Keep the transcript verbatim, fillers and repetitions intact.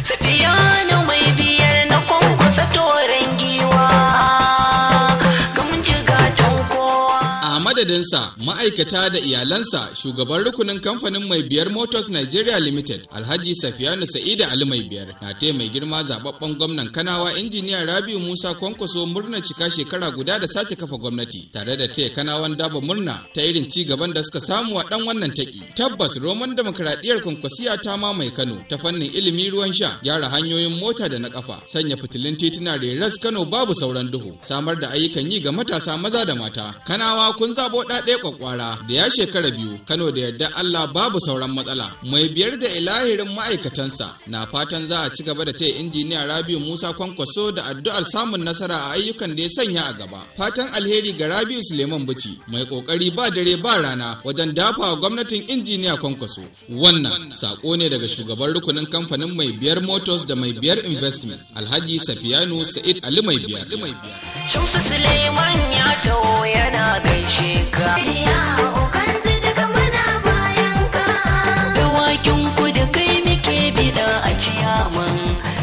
Safiyanu mai biyar na kwankwasa toren giwa, gamji gatan kowa. A madadinsa, ma'aikata da iyalansa, shugaban rukunin kamfanin Mai Biyar Motors Nigeria Limited, Alhaji Safiyanu Sa'idu Ali Mai Biyar, na taya mai girma zababben gwamnan Kanawa Injiniya Rabiu Musa Kwankwaso murna cika shekara guda da sake kafa gwamnati, tare da taya Kanawan Daba murna ta irin ci gaban da suka samu a dan wannan taki. Tabbas Roman demokradiyyar Kwankwasiya ta mamaye Kano ta fannin ilimi, ruwan sha, gyara hanyoyin mota da na kafa, sanya fitilun tituna reras Kano babu sauran duhu, samar da ayyukan yi ga matasa maza da mata. Kanawa kun zabo ɗaɗe kwakwara da ya shekara biyu, Kano da yarda Allah babu sauran matsala. Mai biyar da ilahirin ma'aikatansa na fatan za a ci gaba da taya injiniya Rabiu Musa Kwankwaso da addu'ar samun nasara a ayyukan da ya sanya a gaba. Fatan alheri ga Rabiu Suleiman Bichi, mai kokari ba dare ba rana wajen dafa gwamnatin injiniya Kwankwaso. Wannan sako ne daga shugaban rukunin kamfanin Mai Biyar Motors da Mai Biyar Investments, Alhaji Safiyanu Sa'id Ali Mai Biyar. Shamsu Suleiman ya taho yana gaishe ka. Dawakin ku da kai muke bida a ciyaman.